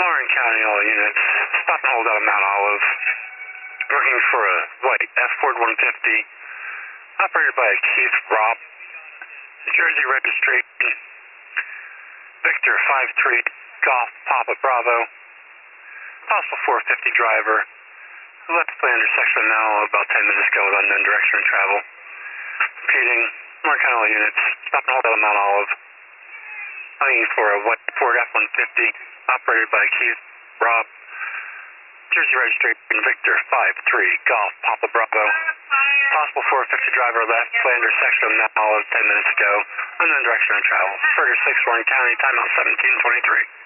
Warren County, all units. Stop and hold out of Mount Olive. Looking for a white F-Ford 150, operated by a Keith Robb. Jersey registration. Victor 53, Golf Papa Bravo. Possible 450 driver. Left play intersection now, about 10 minutes ago with unknown direction of travel. Repeating, Warren County, all units. Stop and hold out of Mount Olive. Looking for a white Ford F-150, operated by Keith Robb. Jersey registration, Victor 53, Golf Papa Bravo. Possible 450 driver left, play intersection of Mount Olive 10 minutes ago. Unknown direction of travel. Further 6 Warren County, timeout 17:23.